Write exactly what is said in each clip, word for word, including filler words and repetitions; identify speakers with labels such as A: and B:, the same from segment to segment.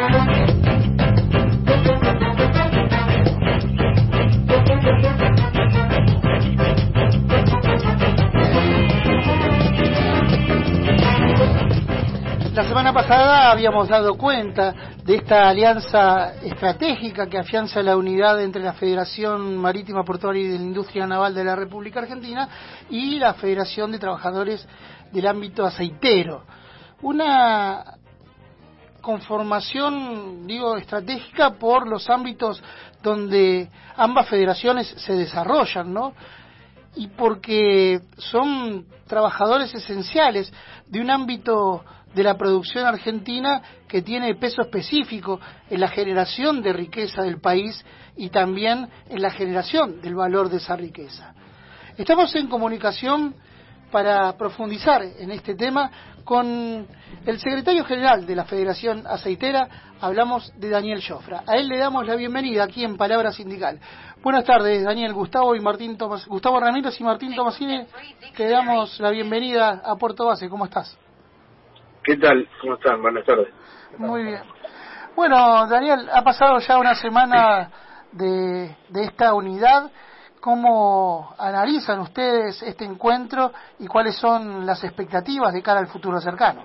A: La semana pasada habíamos dado cuenta de esta alianza estratégica que afianza la unidad entre la Federación Marítima Portuaria y de la Industria Naval de la República Argentina y la Federación de Trabajadores del Ámbito Aceitero. Una conformación, digo, estratégica por los ámbitos donde ambas federaciones se desarrollan, ¿no? Y porque son trabajadores esenciales de un ámbito de la producción argentina que tiene peso específico en la generación de riqueza del país y también en la generación del valor de esa riqueza. Estamos en comunicación para profundizar en este tema con el secretario general de la Federación Aceitera. Hablamos de Daniel Jofra. A él le damos la bienvenida aquí en Palabra Sindical. Buenas tardes, Daniel. Gustavo y Martín Tomas, Gustavo Ramírez y Martín Tomasini, te damos la bienvenida a Puerto Base. ¿Cómo estás?
B: ¿Qué tal? ¿Cómo están? Buenas tardes.
A: Muy bien. Bueno, Daniel, ha pasado ya una semana de, de esta unidad. ¿Cómo analizan ustedes este encuentro y cuáles son las expectativas de cara al futuro cercano?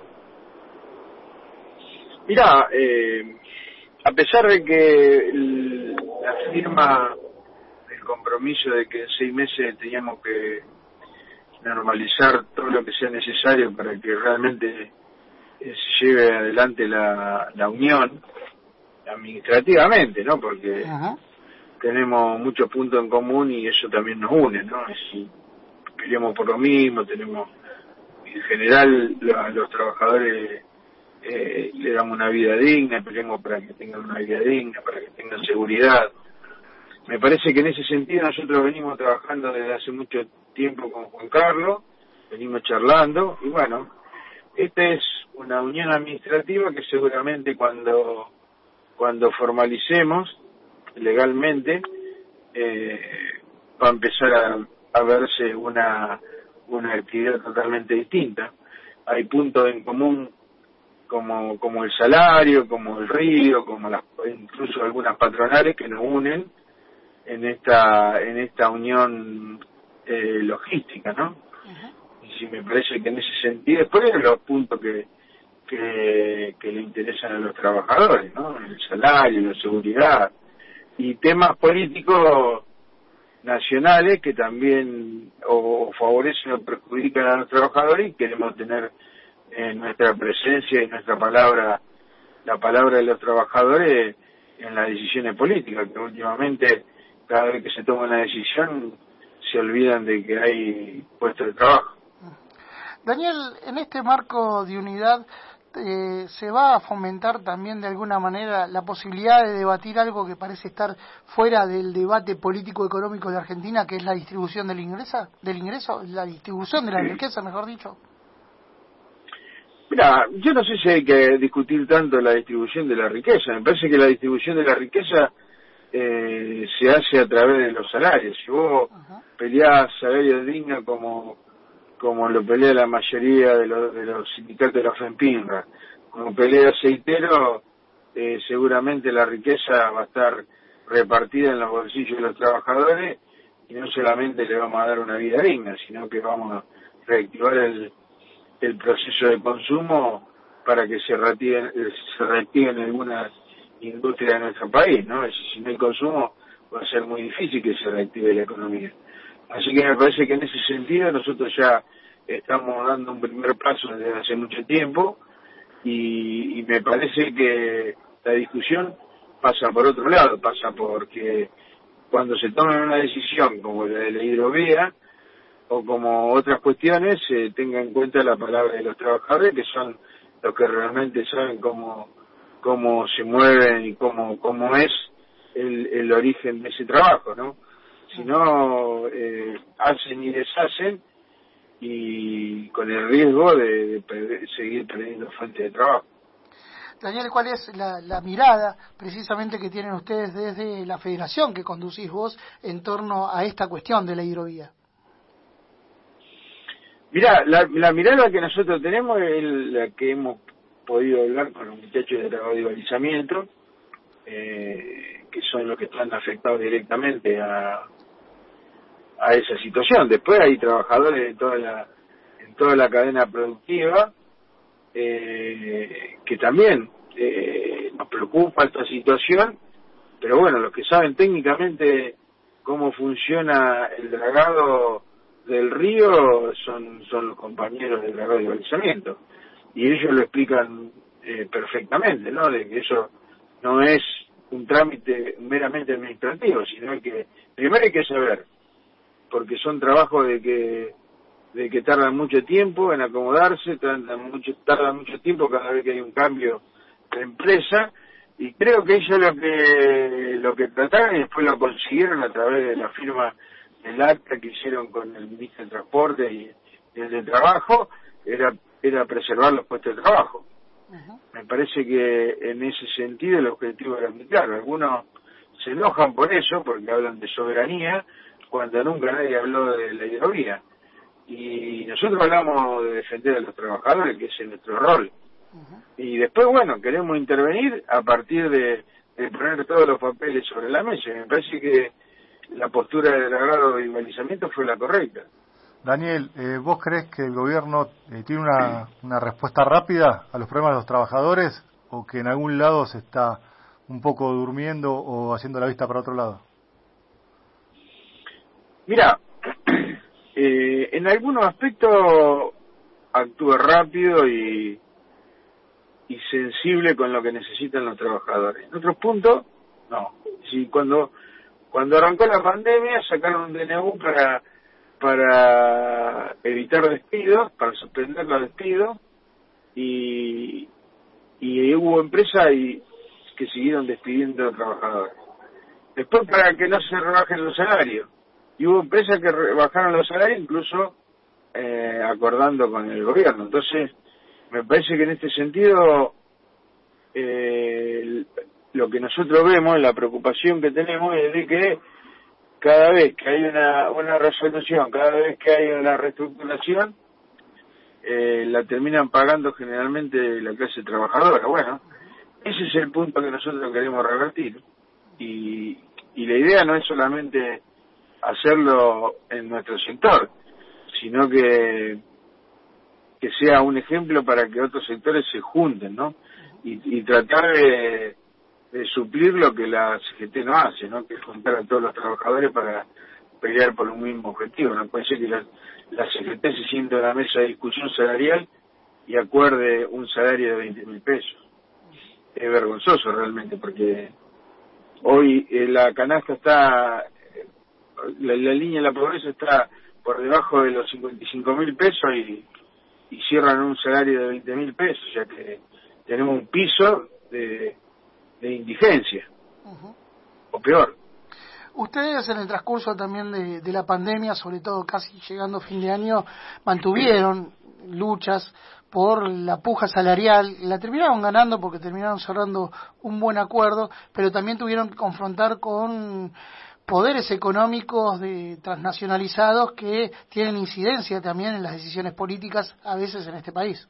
B: Mirá, eh, a pesar de que el, la firma del compromiso de que en seis meses teníamos que normalizar todo lo que sea necesario para que realmente eh, se lleve adelante la, la unión administrativamente, ¿no? Porque Ajá. tenemos muchos puntos en común y eso también nos une, ¿no? Si peleamos por lo mismo, tenemos, en general, a los trabajadores eh, le damos una vida digna, peleamos para que tengan una vida digna, para que tengan seguridad. Me parece que en ese sentido nosotros venimos trabajando desde hace mucho tiempo con Juan Carlos, venimos charlando, y bueno, esta es una unión administrativa que seguramente cuando, cuando formalicemos legalmente, eh, va a empezar a, a verse una, una actividad totalmente distinta. Hay puntos en común como, como el salario, como el río, como las, incluso algunas patronales que nos unen en esta, en esta unión eh, logística, ¿no? Uh-huh. Y si me parece que en ese sentido, después de los puntos que, que, que le interesan a los trabajadores, ¿no? El salario, la seguridad, y temas políticos nacionales que también o favorecen o perjudican a los trabajadores y queremos tener en nuestra presencia y nuestra palabra, la palabra de los trabajadores en las decisiones políticas, que últimamente cada vez que se toma una decisión se olvidan de que hay puestos de trabajo.
A: Daniel, en este marco de unidad, Eh, ¿se va a fomentar también de alguna manera la posibilidad de debatir algo que parece estar fuera del debate político-económico de Argentina, que es la distribución del ingreso, del ingreso, la distribución de la riqueza, mejor dicho?
B: Mira, yo no sé si hay que discutir tanto la distribución de la riqueza. Me parece que la distribución de la riqueza eh, se hace a través de los salarios. Si vos uh-huh. peleás salario digno como como lo pelea la mayoría de los, de los sindicatos de la FEMPINRA, como pelea aceitero, eh, seguramente la riqueza va a estar repartida en los bolsillos de los trabajadores y no solamente le vamos a dar una vida digna, sino que vamos a reactivar el, el proceso de consumo para que se reactiven, se reactiven algunas industrias de nuestro país, ¿no? Es decir, si no hay consumo va a ser muy difícil que se reactive la economía. Así que me parece que en ese sentido nosotros ya estamos dando un primer paso desde hace mucho tiempo y, y me parece que la discusión pasa por otro lado, pasa porque cuando se tome una decisión como la de la hidrovía o como otras cuestiones, se eh, tenga en cuenta la palabra de los trabajadores, que son los que realmente saben cómo, cómo se mueven y cómo, cómo es el, el origen de ese trabajo, ¿no? Si no, eh, hacen y deshacen y con el riesgo de, de perder, seguir perdiendo fuente de trabajo.
A: Daniel, ¿cuál es la, la mirada precisamente que tienen ustedes desde la federación que conducís vos en torno a esta cuestión de la hidrovía?
B: Mirá, la, la mirada que nosotros tenemos es la que hemos podido hablar con los muchachos de dragado y balizamiento, eh, que son los que están afectados directamente a, a esa situación. Después hay trabajadores de toda la, en toda la cadena productiva, eh, que también eh, nos preocupa esta situación, pero bueno, los que saben técnicamente cómo funciona el dragado del río son, son los compañeros del dragado y balizamiento, y ellos lo explican eh, perfectamente, ¿no? De que eso no es un trámite meramente administrativo, sino que primero hay que saber, porque son trabajos de que de que tardan mucho tiempo en acomodarse, tardan mucho, tardan mucho tiempo cada vez que hay un cambio de empresa, y creo que ellos lo que lo que trataron y después lo consiguieron a través de la firma del acta que hicieron con el ministro de Transporte y, y el de Trabajo, era era preservar los puestos de trabajo. Uh-huh. Me parece que en ese sentido el objetivo era muy claro. Algunos se enojan por eso, porque hablan de soberanía, cuando nunca nadie habló de la hidrovía. Y nosotros hablamos de defender a los trabajadores, que ese es nuestro rol. Uh-huh. Y después, bueno, queremos intervenir a partir de, de poner todos los papeles sobre la mesa. Me parece que la postura del agrado y balizamiento fue la correcta.
C: Daniel, eh, ¿vos crees que el gobierno eh, tiene una, una respuesta rápida a los problemas de los trabajadores, o que en algún lado se está un poco durmiendo o haciendo la vista para otro lado?
B: Mira, eh, en algunos aspectos actúa rápido y, y sensible con lo que necesitan los trabajadores. En otros puntos, no. Si cuando cuando arrancó la pandemia sacaron un D N U para para evitar despidos, para suspender los despidos, y, y hubo empresas y, que siguieron despidiendo a trabajadores. Después, para que no se rebajen los salarios, y hubo empresas que rebajaron los salarios, incluso eh, acordando con el gobierno. Entonces, me parece que en este sentido, eh, lo que nosotros vemos, la preocupación que tenemos es de que cada vez que hay una, una resolución, cada vez que hay una reestructuración, eh, la terminan pagando generalmente la clase trabajadora. Bueno, ese es el punto que nosotros queremos revertir. Y, y la idea no es solamente hacerlo en nuestro sector, sino que, que sea un ejemplo para que otros sectores se junten, ¿no? Y, y tratar de... de suplir lo que la C G T no hace, ¿no? Que es juntar a todos los trabajadores para pelear por un mismo objetivo. No puede ser que la, la C G T se sienta en la mesa de discusión salarial y acuerde un salario de veinte mil pesos. Es vergonzoso realmente, porque hoy eh, la canasta está, la, la línea de la pobreza está por debajo de los cincuenta y cinco mil pesos y, y cierran un salario de veinte mil pesos, ya que tenemos un piso de de indigencia, uh-huh. o peor.
A: Ustedes en el transcurso también de, de la pandemia, sobre todo casi llegando a fin de año, mantuvieron luchas por la puja salarial, la terminaron ganando porque terminaron cerrando un buen acuerdo, pero también tuvieron que confrontar con poderes económicos de transnacionalizados que tienen incidencia también en las decisiones políticas a veces en este país.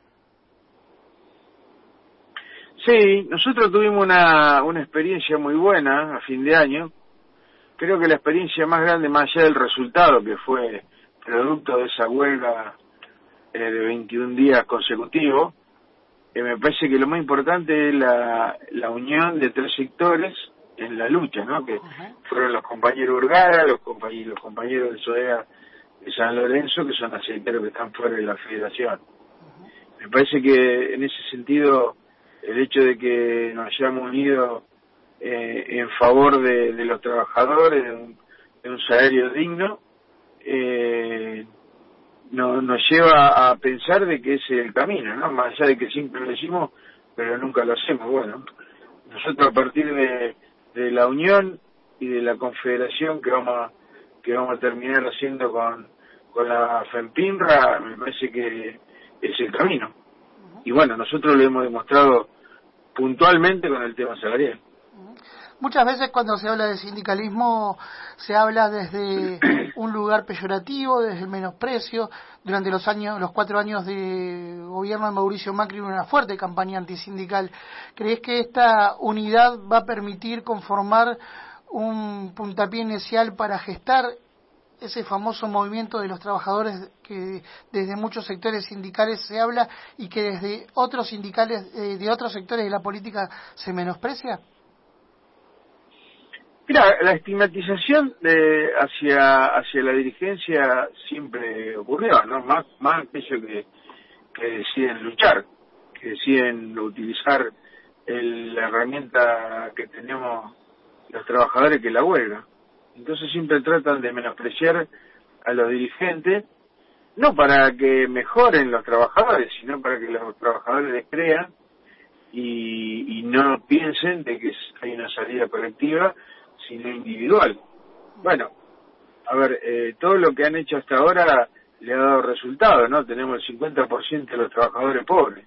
B: Sí, nosotros tuvimos una, una experiencia muy buena a fin de año. Creo que la experiencia más grande, más allá del resultado, que fue producto de esa huelga eh, de veintiún días consecutivos, eh, me parece que lo más importante es la, la unión de tres sectores en la lucha, ¿no? Que uh-huh. fueron los compañeros Urgara, los compañeros, los compañeros de SODEA de San Lorenzo, que son aceiteros que están fuera de la federación. Uh-huh. Me parece que en ese sentido el hecho de que nos hayamos unido eh, en favor de, de los trabajadores, de un, de un salario digno, eh, no, nos lleva a pensar de que ese es el camino, ¿no? Más allá de que siempre lo decimos, pero nunca lo hacemos. Bueno, nosotros a partir de, de la unión y de la confederación que vamos a, que vamos a terminar haciendo con, con la FEMPINRA, me parece que es el camino. Y bueno, nosotros lo hemos demostrado puntualmente con el tema salarial.
A: Muchas veces cuando se habla de sindicalismo se habla desde un lugar peyorativo, desde el menosprecio. Durante los años, los cuatro años de gobierno de Mauricio Macri, una fuerte campaña antisindical. ¿Crees que esta unidad va a permitir conformar un puntapié inicial para gestar ese famoso movimiento de los trabajadores que desde muchos sectores sindicales se habla y que desde otros sindicales, eh, de otros sectores de la política se menosprecia?
B: Mira, la estigmatización de, hacia hacia la dirigencia siempre ocurrió, ¿no? Más más aquellos que, que deciden luchar, que deciden utilizar el, la herramienta que tenemos los trabajadores, que es la huelga. Entonces siempre tratan de menospreciar a los dirigentes, no para que mejoren los trabajadores, sino para que los trabajadores les crean y, y no piensen de que hay una salida colectiva, sino individual. Bueno, a ver, eh, todo lo que han hecho hasta ahora le ha dado resultado, ¿no? Tenemos el cincuenta por ciento de los trabajadores pobres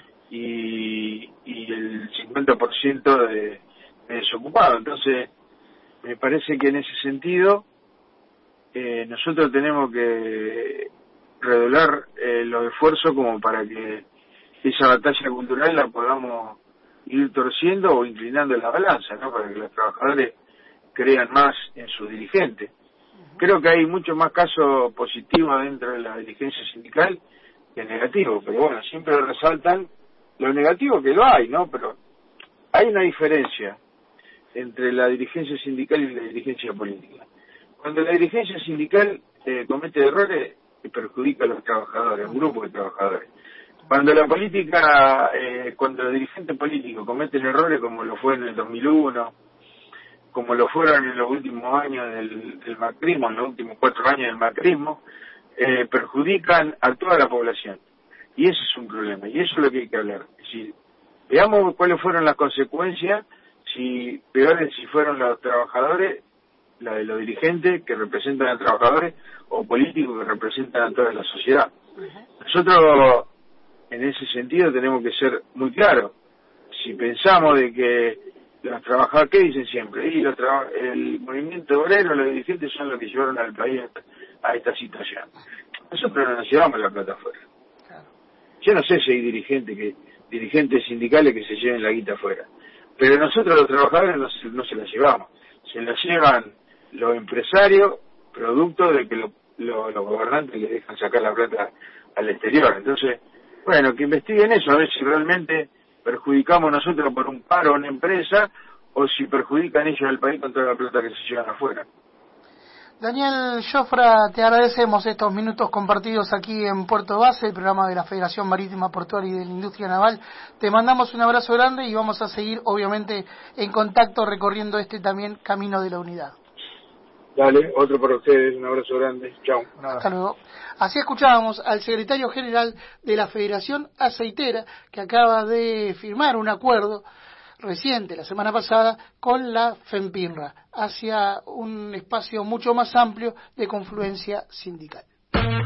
B: y, y el cincuenta por ciento de, de desocupados. Entonces, me parece que en ese sentido eh, nosotros tenemos que redoblar eh, los esfuerzos como para que esa batalla cultural la podamos ir torciendo o inclinando la balanza, ¿no? Para que los trabajadores crean más en sus dirigentes. Creo que hay mucho más casos positivos dentro de la dirigencia sindical que negativos, pero bueno, siempre resaltan lo negativo, que lo hay, ¿no? Pero hay una diferencia entre la dirigencia sindical y la dirigencia política. Cuando la dirigencia sindical eh, comete errores, perjudica a los trabajadores, a un grupo de trabajadores. Cuando la política, eh, cuando los dirigentes políticos cometen errores, como lo fue en el dos mil uno, como lo fueron en los últimos años del, del macrismo, en los últimos cuatro años del macrismo, eh, perjudican a toda la población. Y ese es un problema, y eso es lo que hay que hablar. Es decir, veamos cuáles fueron las consecuencias, si peores si fueron los trabajadores, la de los dirigentes que representan a trabajadores, o políticos que representan a toda la sociedad. Nosotros, en ese sentido, tenemos que ser muy claros. Si pensamos de que los trabajadores, ¿qué dicen siempre? Y los traba- el movimiento obrero, los dirigentes son los que llevaron al país a esta situación. Nosotros no nos llevamos la plata afuera. Yo no sé si hay dirigentes que dirigentes sindicales que se lleven la guita afuera, pero nosotros los trabajadores no se, no se la llevamos, se la llevan los empresarios, producto de que lo, lo, los gobernantes les dejan sacar la plata al exterior. Entonces, bueno, que investiguen eso, a ver si realmente perjudicamos nosotros por un paro a una empresa o si perjudican ellos al país con toda la plata que se llevan afuera.
A: Daniel Jofra, te agradecemos estos minutos compartidos aquí en Puerto Base, el programa de la Federación Marítima Portuaria y de la Industria Naval. Te mandamos un abrazo grande y vamos a seguir, obviamente, en contacto recorriendo este también camino de la unidad.
B: Dale, otro para ustedes, un abrazo grande, chao.
A: Hasta luego. Así escuchábamos al secretario general de la Federación Aceitera, que acaba de firmar un acuerdo reciente, la semana pasada, con la FEMPINRA, hacia un espacio mucho más amplio de confluencia sindical.